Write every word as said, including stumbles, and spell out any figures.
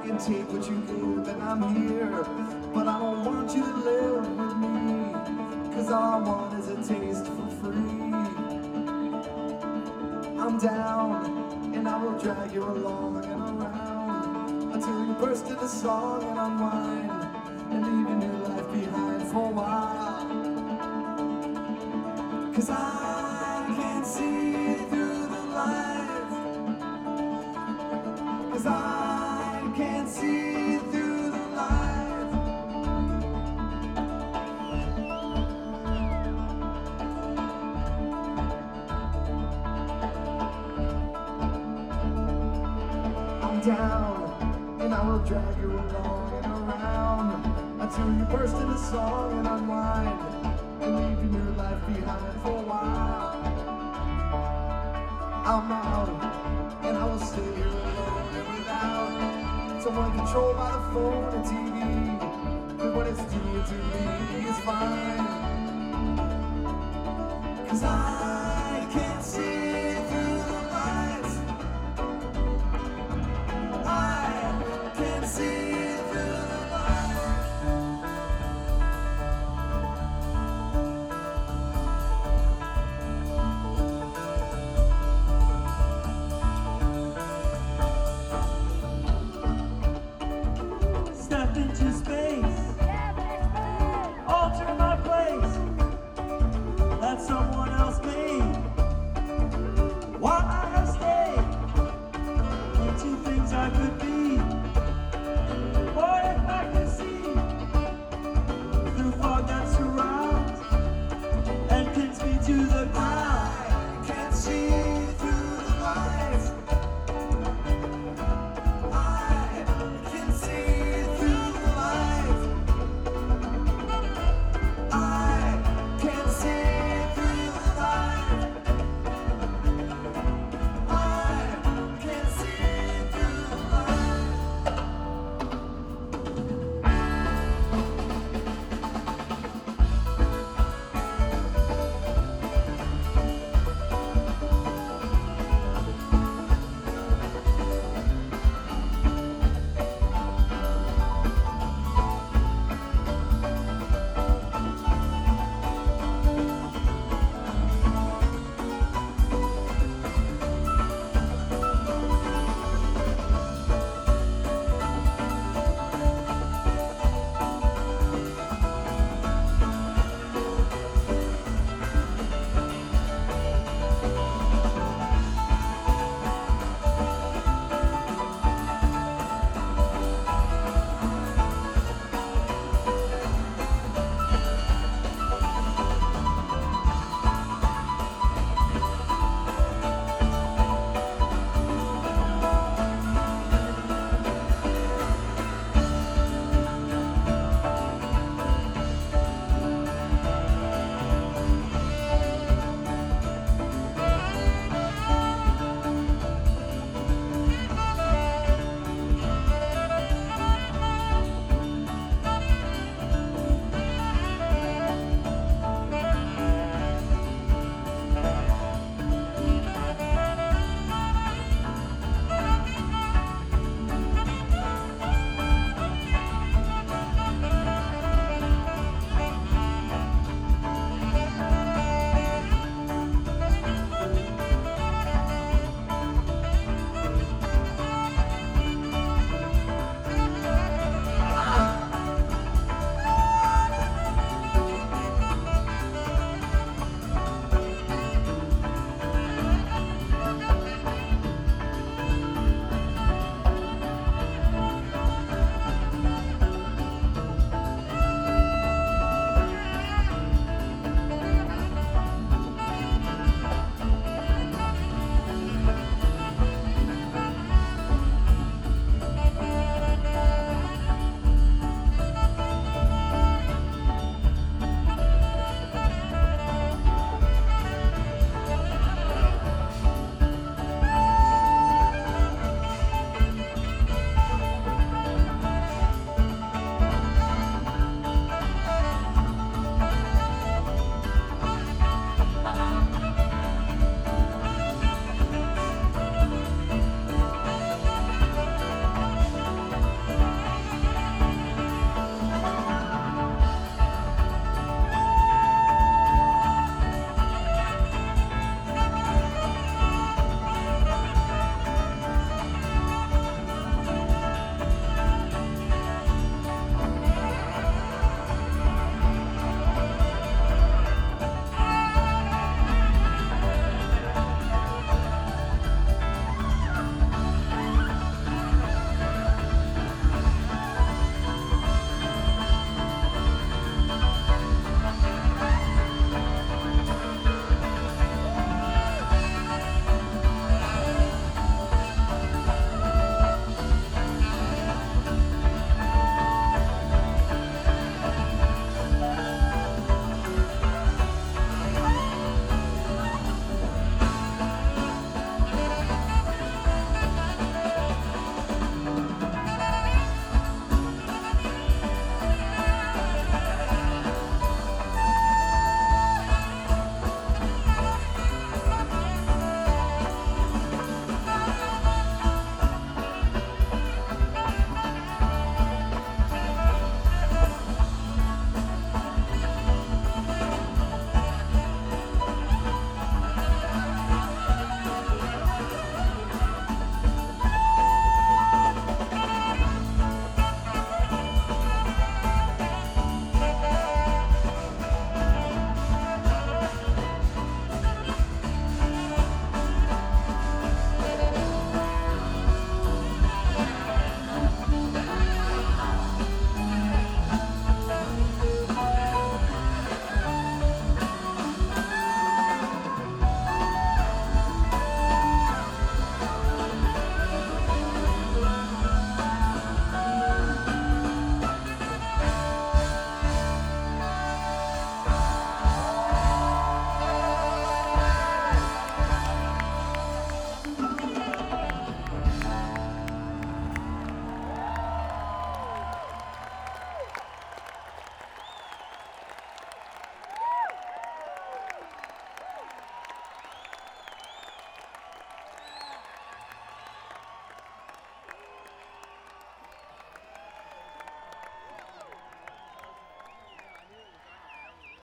can take what you give, and I'm here. But I don't want you to live with me, cause all I want is a taste for free. I'm down, and I will drag you along and around until you burst into song and unwind, and leaving your life behind for a while. Cause I can't see through the lights, cause I can't see through the lights. I'm down, and I will drag you along and around until you burst into song and unwind, and leaving your life behind for a while. I'm out, and I will stay here alone and without someone controlled by the phone and T V. But what it's doing to me is fine, cause I can't see